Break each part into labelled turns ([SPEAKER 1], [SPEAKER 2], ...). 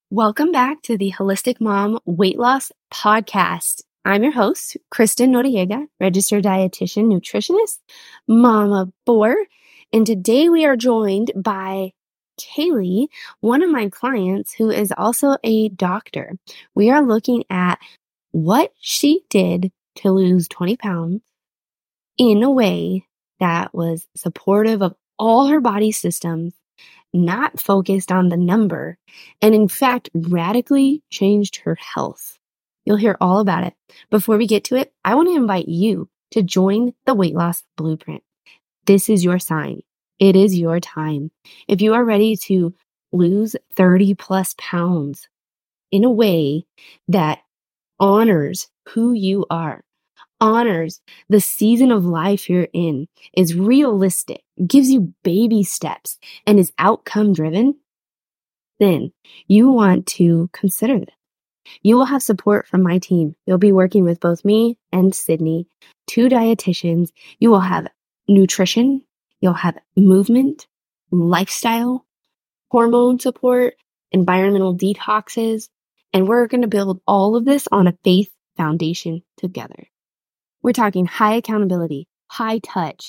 [SPEAKER 1] Welcome back to the Holistic Mom Weight Loss Podcast. I'm your host, Kristen Noriega, registered dietitian, nutritionist, mama four. And today we are joined by Kaylee, one of my clients who is also a doctor. We are looking at what she did to lose 20 pounds in a way that was supportive of all her body systems, not focused on the number, and in fact, radically changed her health. You'll hear all about it. Before we get to it, I want to invite you to join the Weight Loss Blueprint. This is your sign. It is your time. If you are ready to lose 30 plus pounds in a way that honors who you are, honors the season of life you're in, is realistic, gives you baby steps, and is outcome driven, then you want to consider this. You will have support from my team. You'll be working with both me and Sydney, two dietitians. You will have nutrition. You'll have movement, lifestyle, hormone support, environmental detoxes, and we're going to build all of this on a faith foundation together. We're talking high accountability, high touch,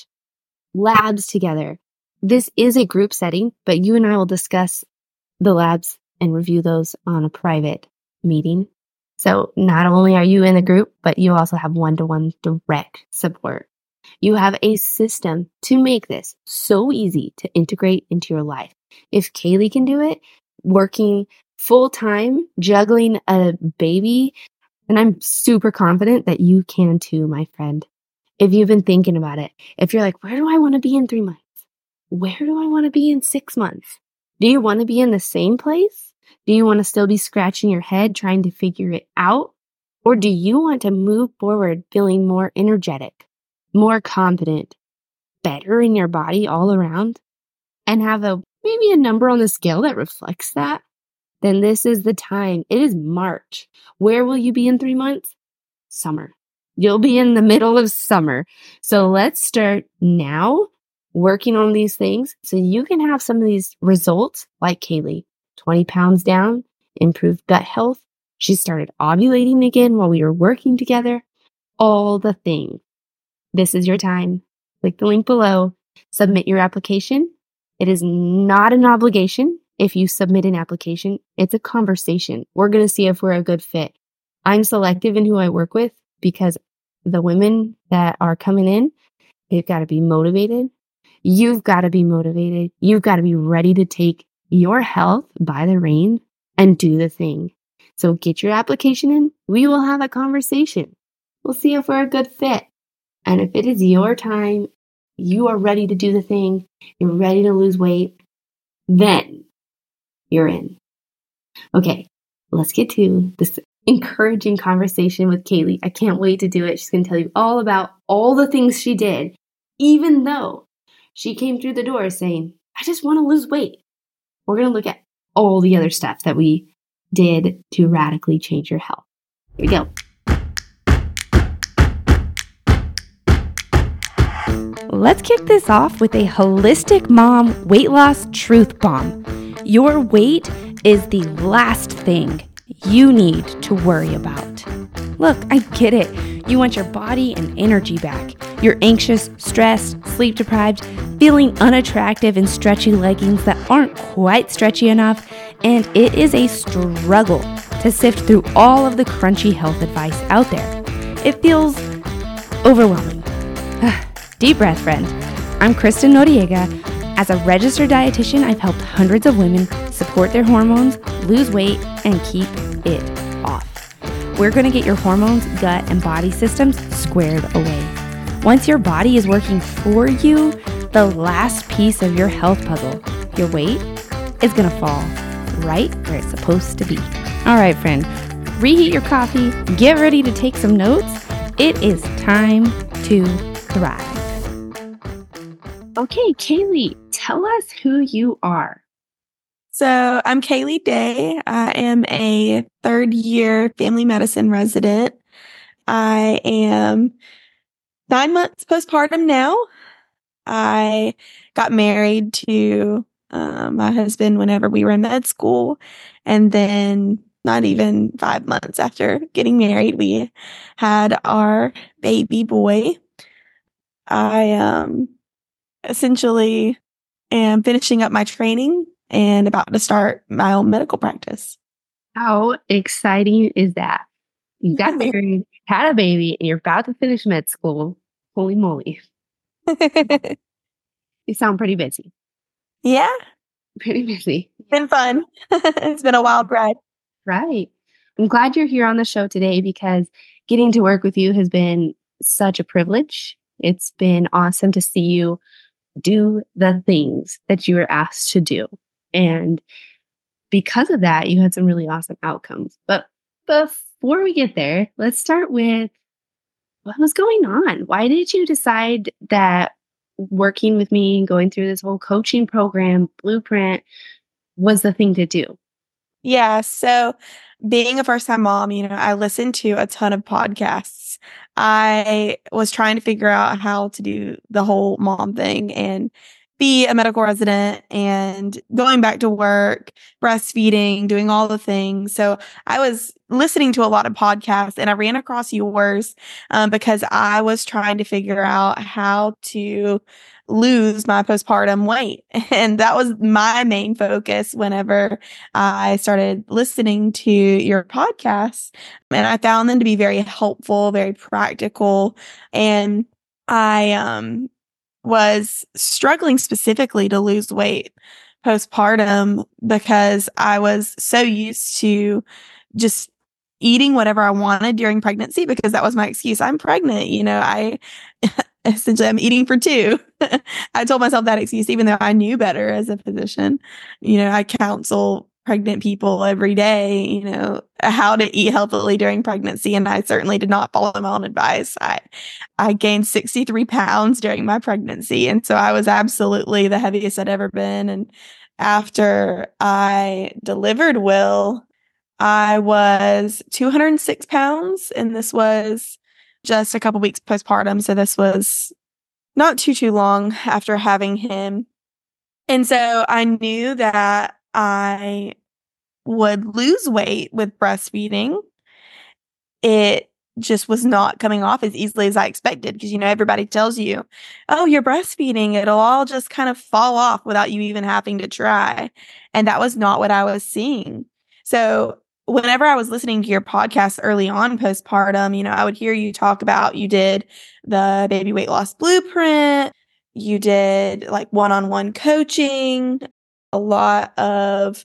[SPEAKER 1] labs together. This is a group setting, but you and I will discuss the labs and review those on a private meeting. So not only are you in the group, but you also have one-to-one direct support. You have a system to make this so easy to integrate into your life. If Kaylee can do it, working full-time, juggling a baby, and I'm super confident that you can too, my friend. If you've been thinking about it, if you're like, where do I want to be in 3 months? Where do I want to be in 6 months? Do you want to be in the same place? Do you want to still be scratching your head trying to figure it out? Or do you want to move forward feeling more energetic, more confident, better in your body all around, and have maybe a number on the scale that reflects that? Then this is the time. It is March. Where will you be in 3 months? Summer. You'll be in the middle of summer. So let's start now working on these things so you can have some of these results like Kaylee. 20 pounds down, improved gut health. She started ovulating again while we were working together. All the things. This is your time. Click the link below. Submit your application. It is not an obligation. If you submit an application, it's a conversation. We're going to see if we're a good fit. I'm selective in who I work with because the women that are coming in, they've got to be motivated. You've got to be motivated. You've got to be ready to take your health by the reins and do the thing. So get your application in. We will have a conversation. We'll see if we're a good fit. And if it is your time, you are ready to do the thing, you're ready to lose weight, then you're in. Okay, let's get to this encouraging conversation with Kaylee. I can't wait to do it. She's going to tell you all about all the things she did, even though she came through the door saying, I just want to lose weight. We're going to look at all the other stuff that we did to radically change your health. Here we go. Let's kick this off with a Holistic Mom Weight Loss Truth Bomb. Your weight is the last thing you need to worry about. Look, I get it. You want your body and energy back. You're anxious, stressed, sleep deprived, feeling unattractive in stretchy leggings that aren't quite stretchy enough, and it is a struggle to sift through all of the crunchy health advice out there. It feels overwhelming. Deep breath, friend. I'm Kristen Noriega. As a registered dietitian, I've helped hundreds of women support their hormones, lose weight, and keep it off. We're going to get your hormones, gut, and body systems squared away. Once your body is working for you, the last piece of your health puzzle, your weight, is going to fall right where it's supposed to be. All right, friend, reheat your coffee, get ready to take some notes. It is time to thrive. Okay, Kaylee, tell us who you are.
[SPEAKER 2] So I'm Kaylee Day. I am a third-year family medicine resident. I am 9 months postpartum now. I got married to my husband whenever we were in med school. And then not even 5 months after getting married, we had our baby boy. I essentially am finishing up my training and about to start my own medical practice.
[SPEAKER 1] How exciting is that? You got married, had a baby, and you're about to finish med school. Holy moly. You sound pretty busy.
[SPEAKER 2] Yeah.
[SPEAKER 1] Pretty busy.
[SPEAKER 2] Been fun. It's been a wild ride.
[SPEAKER 1] Right. I'm glad you're here on the show today because getting to work with you has been such a privilege. It's been awesome to see you do the things that you were asked to do. And because of that, you had some really awesome outcomes. But before we get there, let's start with what was going on? Why did you decide that working with me and going through this whole coaching program, Blueprint, was the thing to do?
[SPEAKER 2] Yeah. So being a first time mom, I listened to a ton of podcasts. I was trying to figure out how to do the whole mom thing and be a medical resident and going back to work, breastfeeding, doing all the things. So I was listening to a lot of podcasts and I ran across yours because I was trying to figure out how to lose my postpartum weight. And that was my main focus whenever I started listening to your podcasts, and I found them to be very helpful, very practical. And I was struggling specifically to lose weight postpartum because I was so used to just eating whatever I wanted during pregnancy because that was my excuse. I'm pregnant, I essentially I'm eating for two. I told myself that excuse, even though I knew better as a physician. I counsel pregnant people every day, how to eat healthily during pregnancy. And I certainly did not follow my own advice. I gained 63 pounds during my pregnancy. And so I was absolutely the heaviest I'd ever been. And after I delivered Will, I was 206 pounds. And this was just a couple weeks postpartum. So this was not too long after having him. And so I knew that I would lose weight with breastfeeding. It just was not coming off as easily as I expected because, everybody tells you, oh, you're breastfeeding. It'll all just kind of fall off without you even having to try. And that was not what I was seeing. So whenever I was listening to your podcast early on postpartum, I would hear you talk about you did the baby weight loss blueprint. You did like one-on-one coaching, a lot of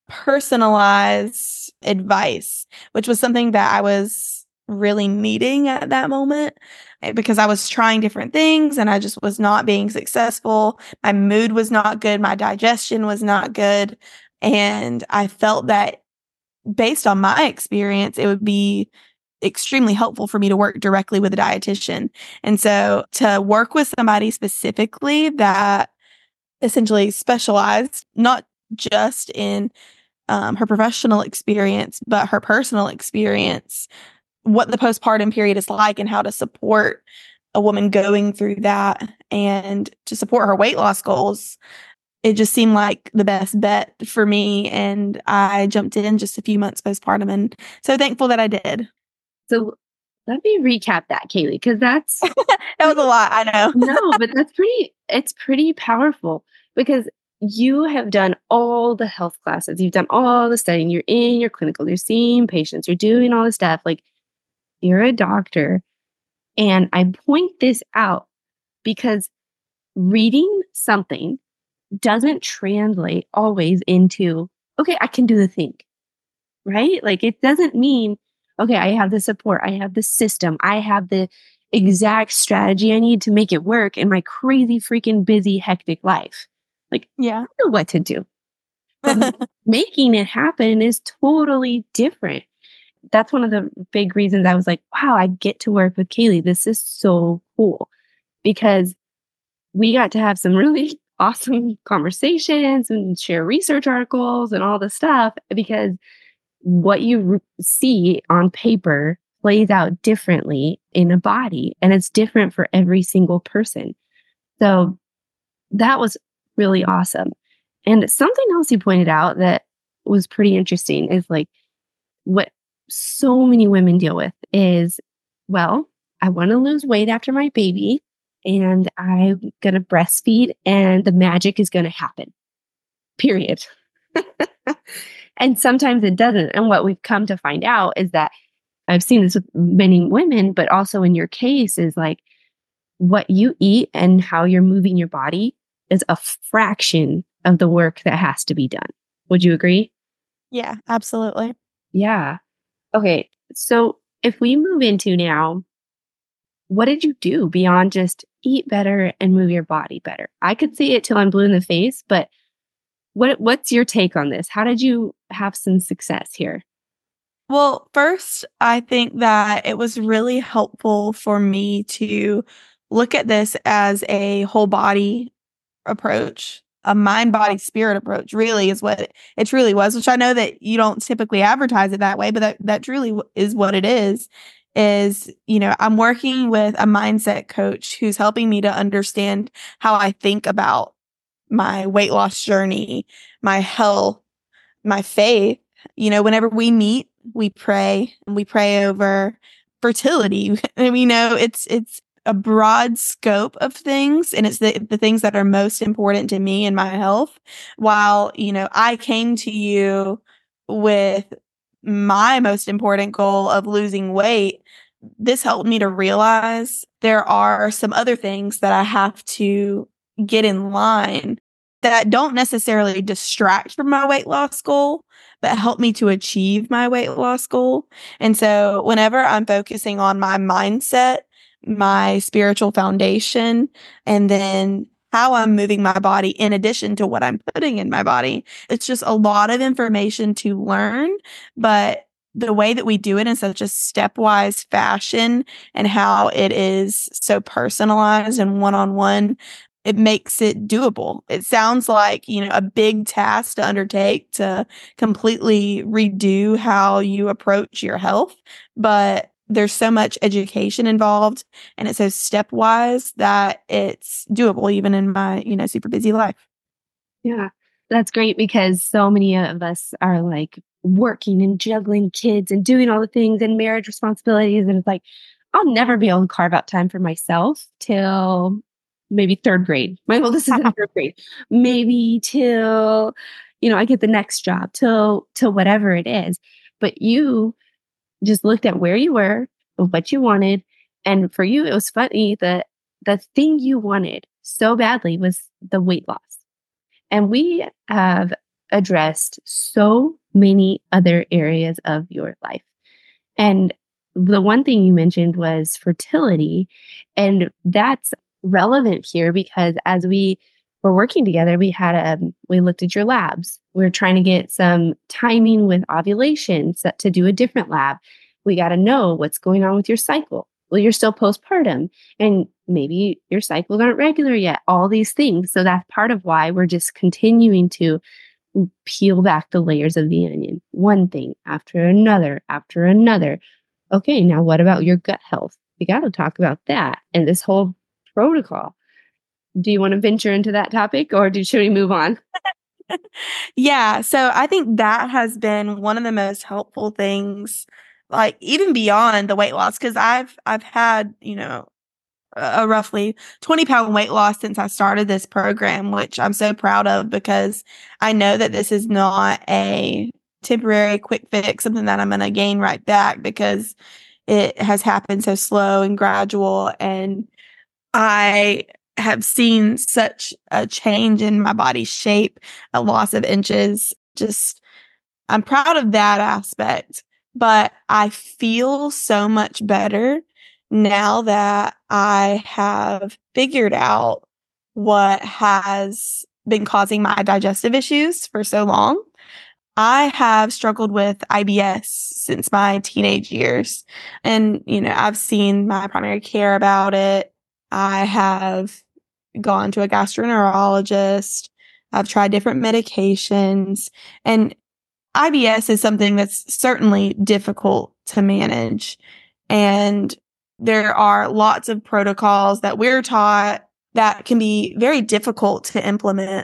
[SPEAKER 2] personalized advice, which was something that I was really needing at that moment because I was trying different things and I just was not being successful. My mood was not good. My digestion was not good. And I felt that based on my experience, it would be extremely helpful for me to work directly with a dietitian. And so to work with somebody specifically that essentially specialized, not just in her professional experience, but her personal experience, what the postpartum period is like and how to support a woman going through that and to support her weight loss goals. It just seemed like the best bet for me. And I jumped in just a few months postpartum and so thankful that I did.
[SPEAKER 1] So let me recap that, Kaylee, because that's
[SPEAKER 2] that was a lot. I know.
[SPEAKER 1] No, but it's pretty powerful because you have done all the health classes. You've done all the studying. You're in your clinical. You're seeing patients. You're doing all this stuff. Like you're a doctor. And I point this out because reading something doesn't translate always into, okay, I can do the thing, right? Like it doesn't mean, okay, I have the support. I have the system. I have the exact strategy I need to make it work in my crazy, freaking busy, hectic life. Like,
[SPEAKER 2] yeah,
[SPEAKER 1] I know what to do. But making it happen is totally different. That's one of the big reasons I was like, wow, I get to work with Kaylee. This is so cool because we got to have some really awesome conversations and share research articles and all the stuff because what you see on paper plays out differently in a body and it's different for every single person. So that was really awesome. And something else you pointed out that was pretty interesting is like what so many women deal with is, well, I want to lose weight after my baby and I'm going to breastfeed and the magic is going to happen, period. And sometimes it doesn't. And what we've come to find out is that I've seen this with many women, but also in your case is like what you eat and how you're moving your body is a fraction of the work that has to be done. Would you agree?
[SPEAKER 2] Yeah, absolutely.
[SPEAKER 1] Yeah. Okay. So if we move into now, what did you do beyond just eat better and move your body better? I could see it till I'm blue in the face, but what's your take on this? How did you have some success here?
[SPEAKER 2] Well, first, I think that it was really helpful for me to look at this as a whole body approach, a mind, body, spirit approach, really is what it truly was, which I know that you don't typically advertise it that way, but that truly is what it is, I'm working with a mindset coach who's helping me to understand how I think about my weight loss journey, my health, my faith. Whenever we meet, we pray and we pray over fertility. And we know it's a broad scope of things and it's the things that are most important to me and my health. While, I came to you with my most important goal of losing weight, this helped me to realize there are some other things that I have to get in line that don't necessarily distract from my weight loss goal, but help me to achieve my weight loss goal. And so whenever I'm focusing on my mindset, my spiritual foundation, and then how I'm moving my body in addition to what I'm putting in my body, it's just a lot of information to learn, but the way that we do it in such a stepwise fashion and how it is so personalized and one-on-one, it makes it doable. It sounds like, a big task to undertake to completely redo how you approach your health, but there's so much education involved and it's so stepwise that it's doable even in my, super busy life.
[SPEAKER 1] Yeah, that's great because so many of us are like working and juggling kids and doing all the things and marriage responsibilities. And it's like, I'll never be able to carve out time for myself till maybe third grade. My oldest is in third grade. Maybe till, I get the next job, till whatever it is. But you just looked at where you were, what you wanted. And for you, it was funny that the thing you wanted so badly was the weight loss. And we have addressed so many other areas of your life. And the one thing you mentioned was fertility. And that's relevant here because as we were working together, we looked at your labs. We were trying to get some timing with ovulation set to do a different lab. We got to know what's going on with your cycle. Well, you're still postpartum and maybe your cycles aren't regular yet, all these things. So that's part of why we're just continuing to peel back the layers of the onion, one thing after another, after another. Okay, now what about your gut health? We got to talk about that and this whole protocol. Do you want to venture into that topic or should we move on?
[SPEAKER 2] Yeah, so I think that has been one of the most helpful things, like even beyond the weight loss, because I've had, a roughly 20-pound weight loss since I started this program, which I'm so proud of because I know that this is not a temporary quick fix, something that I'm going to gain right back because it has happened so slow and gradual. And I have seen such a change in my body's shape, a loss of inches. Just, I'm proud of that aspect, but I feel so much better now that I have figured out what has been causing my digestive issues for so long. I have struggled with IBS since my teenage years. And, I've seen my primary care about it. I have gone to a gastroenterologist. I've tried different medications. And IBS is something that's certainly difficult to manage. And there are lots of protocols that we're taught that can be very difficult to implement.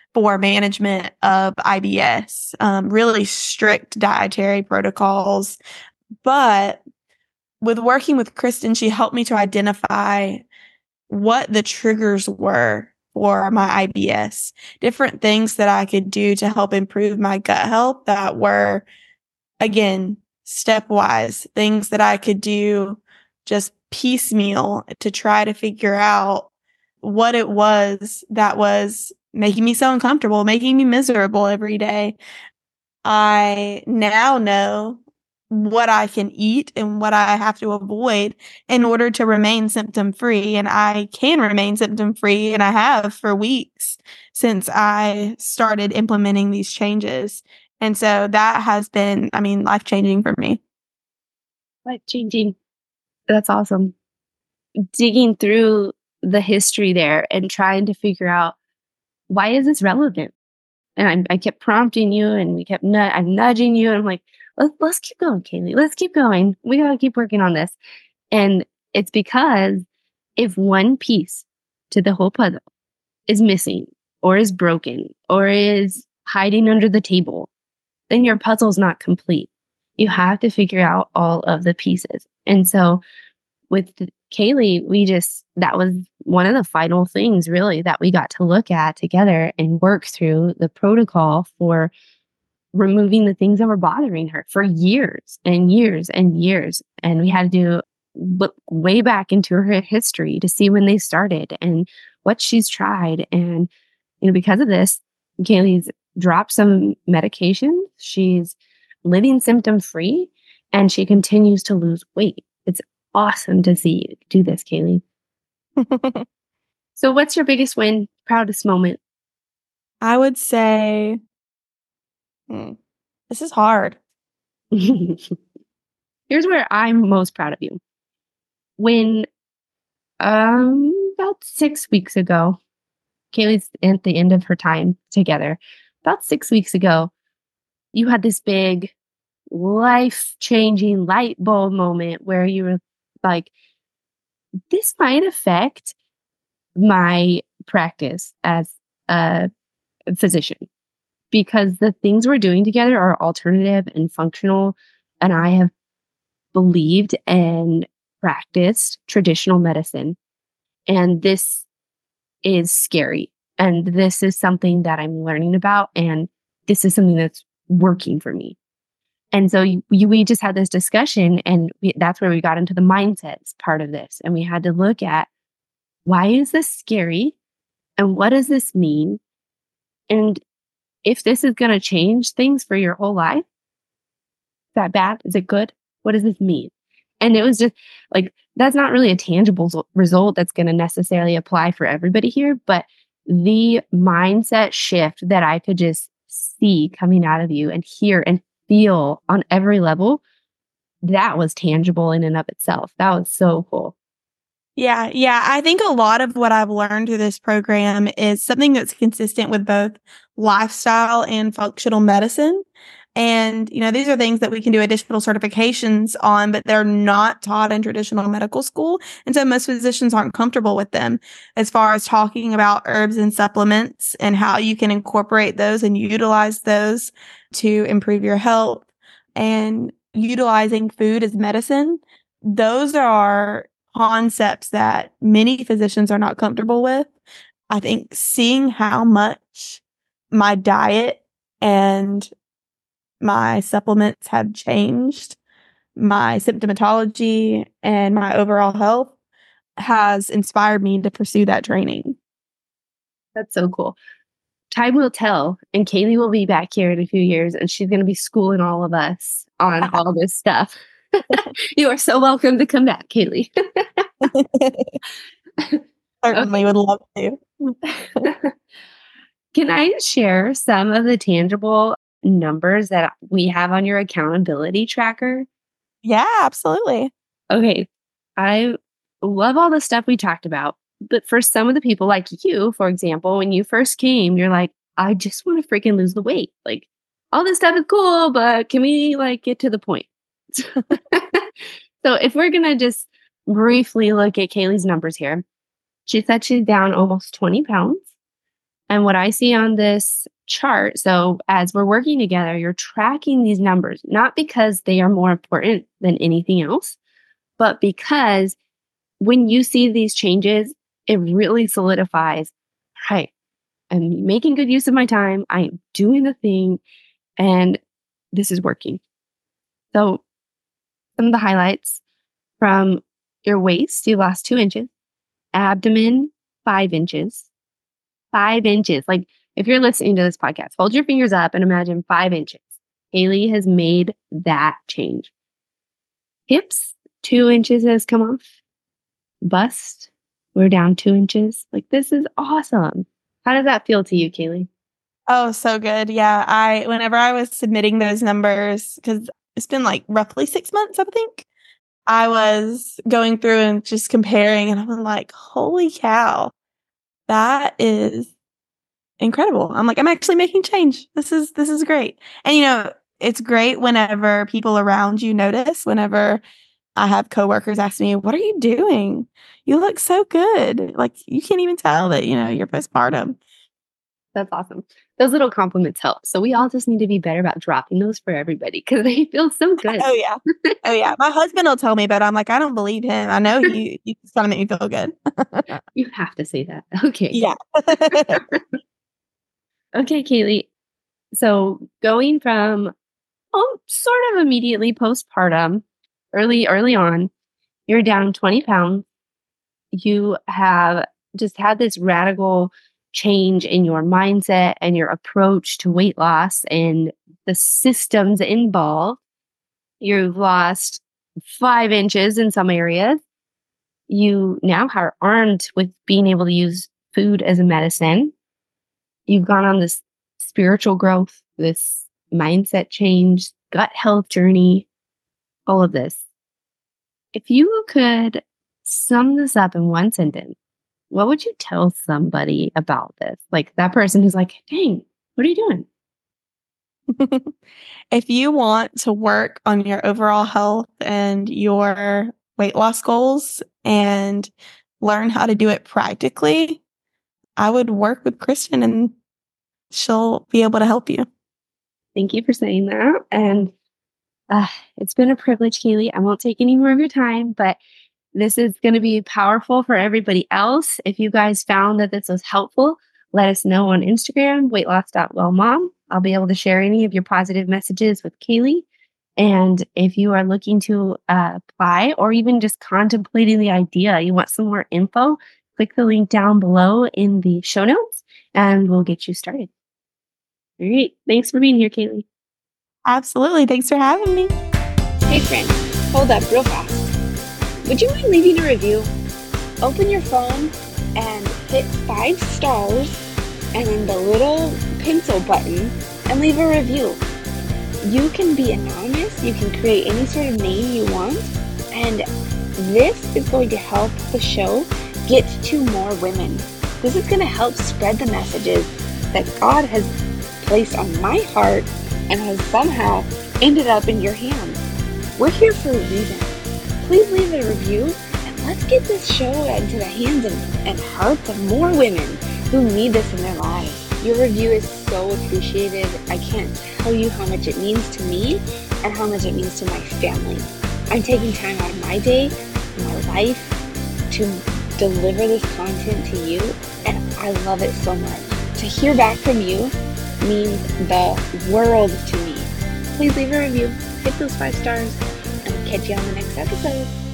[SPEAKER 2] for management of IBS, really strict dietary protocols. But with working with Kristen, she helped me to identify what the triggers were for my IBS, different things that I could do to help improve my gut health that were, again, stepwise, things that I could do just piecemeal to try to figure out what it was that was making me so uncomfortable, making me miserable every day. I now know what I can eat and what I have to avoid in order to remain symptom free. And I can remain symptom free, and I have for weeks since I started implementing these changes. And so that has been, life changing for me.
[SPEAKER 1] Life changing. That's awesome. Digging through the history there and trying to figure out, why is this relevant? And I kept prompting you, and we kept I'm nudging you, and I'm like, let's keep going, Kaylee. Let's keep going. We got to keep working on this. And it's because if one piece to the whole puzzle is missing or is broken or is hiding under the table, then your puzzle's not complete. You have to figure out all of the pieces. And so with Kaylee, that was one of the final things really that we got to look at together and work through the protocol for removing the things that were bothering her for years and years and years. And we had to look way back into her history to see when they started and what she's tried. And, because of this, Kaylee's dropped some medication. She's living symptom free, and she continues to lose weight. It's awesome to see you do this, Kaylee. So what's your biggest win, proudest moment?
[SPEAKER 2] I would say, this is hard.
[SPEAKER 1] Here's where I'm most proud of you. When about 6 weeks ago, Kaylee's at the end of her time together. About 6 weeks ago, you had this big life-changing light bulb moment where you were like, this might affect my practice as a physician, because the things we're doing together are alternative and functional. And I have believed and practiced traditional medicine. And this is scary. And this is something that I'm learning about. And this is something that's working for me. And so we just had this discussion, and that's where we got into the mindsets part of this. And we had to look at, why is this scary? And what does this mean? And if this is going to change things for your whole life, is that bad? Is it good? What does this mean? And it was just like, that's not really a tangible result that's going to necessarily apply for everybody here. But the mindset shift that I could just see coming out of you and hear and feel on every level, that was tangible in and of itself. That was so cool.
[SPEAKER 2] Yeah. I think a lot of what I've learned through this program is something that's consistent with both lifestyle and functional medicine. And, these are things that we can do additional certifications on, but they're not taught in traditional medical school. And so most physicians aren't comfortable with them, as far as talking about herbs and supplements and how you can incorporate those and utilize those to improve your health, and utilizing food as medicine. Those are concepts that many physicians are not comfortable with. I think seeing how much my diet and my supplements have changed my symptomatology and my overall health has inspired me to pursue that training.
[SPEAKER 1] That's so cool. Time will tell, and Kaylee will be back here in a few years, and she's going to be schooling all of us on all this stuff. You are so welcome to come back, Kaylee.
[SPEAKER 2] Certainly would love to.
[SPEAKER 1] Can I share some of the tangible numbers that we have on your accountability tracker?
[SPEAKER 2] Yeah, absolutely.
[SPEAKER 1] Okay. I love all the stuff we talked about. But for some of the people like you, for example, when you first came, you're like, I just want to freaking lose the weight. Like, all this stuff is cool, but can we get to the point? So if we're going to just briefly look at Kaylee's numbers here, she said she's down almost 20 pounds. And what I see on this chart, so as we're working together, you're tracking these numbers, not because they are more important than anything else, but because when you see these changes, it really solidifies, right, I'm making good use of my time. I am doing the thing and this is working. So some of the highlights from your waist, you lost 2 inches, abdomen, 5 inches, 5 inches. Like if you're listening to this podcast, hold your fingers up and imagine 5 inches. Haley has made that change. Hips, 2 inches has come off. Bust, we're down 2 inches. Like this is awesome. How does that feel to you, Kaylee?
[SPEAKER 2] Oh, so good. Yeah. Whenever I was submitting those numbers, because it's been like roughly 6 months, I think, I was going through and just comparing, and I'm like, holy cow, that is incredible. I'm like, I'm actually making change. This is great. And it's great whenever people around you notice. Whenever I have coworkers ask me, "What are you doing? You look so good." Like you can't even tell that, you're postpartum.
[SPEAKER 1] That's awesome. Those little compliments help. So we all just need to be better about dropping those for everybody because they feel so good.
[SPEAKER 2] Oh yeah. Oh yeah. My husband will tell me, but I'm like, I don't believe him. I know you just gotta make me feel good.
[SPEAKER 1] You have to say that. Okay.
[SPEAKER 2] Yeah.
[SPEAKER 1] Okay, Kaylee. So going from sort of immediately postpartum, early on, you're down 20 pounds. You have just had this radical change in your mindset and your approach to weight loss and the systems involved. You've lost 5 inches in some areas. You now are armed with being able to use food as a medicine. You've gone on this spiritual growth, this mindset change, gut health journey, all of this. If you could sum this up in one sentence, what would you tell somebody about this? Like that person who's like, dang, what are you doing?
[SPEAKER 2] If you want to work on your overall health and your weight loss goals and learn how to do it practically, I would work with Kristen and she'll be able to help you.
[SPEAKER 1] Thank you for saying that. And it's been a privilege, Kaylee. I won't take any more of your time, but this is going to be powerful for everybody else. If you guys found that this was helpful, let us know on Instagram, weightloss.wellmom. I'll be able to share any of your positive messages with Kaylee. And if you are looking to apply or even just contemplating the idea, you want some more info, click the link down below in the show notes and we'll get you started. All right. Thanks for being here, Kaylee.
[SPEAKER 2] Absolutely. Thanks for having me.
[SPEAKER 1] Hey, friend, hold up real fast. Would you mind leaving a review? Open your phone and hit 5 stars and then the little pencil button and leave a review. You can be anonymous. You can create any sort of name you want. And this is going to help the show get to more women. This is going to help spread the messages that God has placed on my heart and has somehow ended up in your hands. We're here for a reason. Please leave a review and let's get this show into the hands and hearts of more women who need this in their lives. Your review is so appreciated. I can't tell you how much it means to me and how much it means to my family. I'm taking time out of my day, my life, to deliver this content to you, and I love it so much. To hear back from you means the world to me. Please leave a review, hit those 5 stars, and we'll catch you on the next episode.